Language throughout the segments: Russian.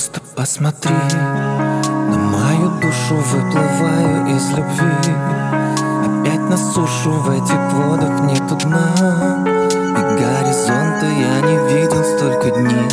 Просто посмотри на мою душу, выплываю из любви. Опять на сушу, в этих водах нету дна, и горизонта я не видел столько дней.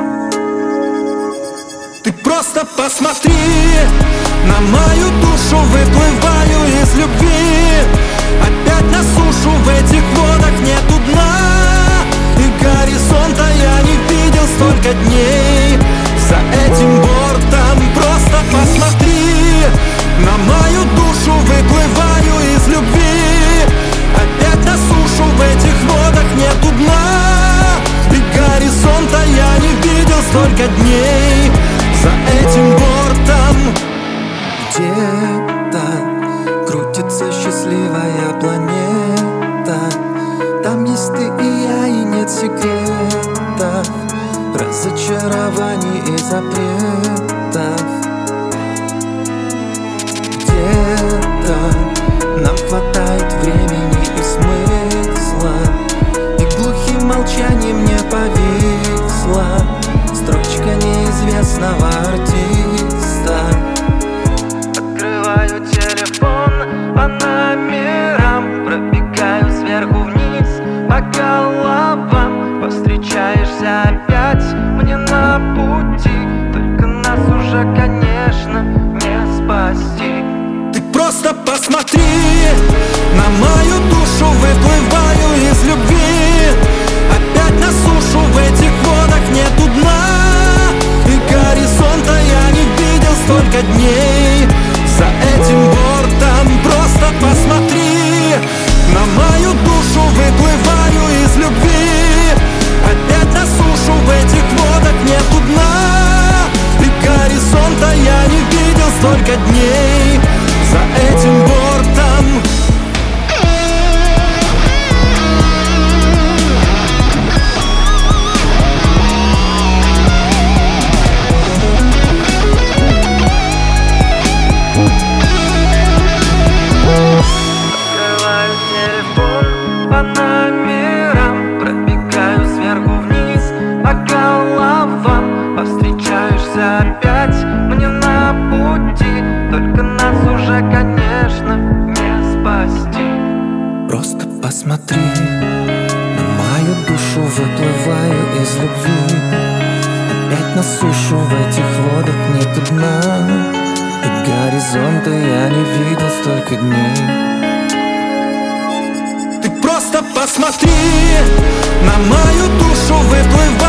Ты просто посмотри на мою душу, выплываю из любви. Опять на сушу, в этих водах нету дна, и горизонта я не видел столько дней. За этим бортом просто посмотри на мою душу, выплываю из любви. Опять на сушу, в этих водах нету дна, и горизонта я не видел столько дней. За этим бортом где-то крутится счастливая планета. Там есть ты и я, и нет секретов, разочарований и запретов. Где-то нам хватает времени и смысла, и глухим молчанием не повисла строчка неизвестного артиста. Открываю телефон по номерам, пробегаю сверху вниз по головам. Повстречаешься опять мне на пути, только нас уже, конечно, не спасти. Ты просто посмотри на мою душу, выплываю из любви. Опять на сушу, в этих водах нету дна, и горизонта я не видел столько дней. За этим бортом просто посмотри на мою душу, выплываю из любви. Опять на сушу, в этих водах нету дна, и горизонта я не видел столько дней. За этим бортом открываю телефон по номерам, пробегаю сверху вниз по головам. Повстречаешься опять мне на пути, только нас уже, конечно, не спасти. Просто посмотри на мою душу, выплываю из любви. Опять на сушу, в этих водах нету дна, и горизонта я не видел столько дней. Ты просто посмотри на мою душу, выплываю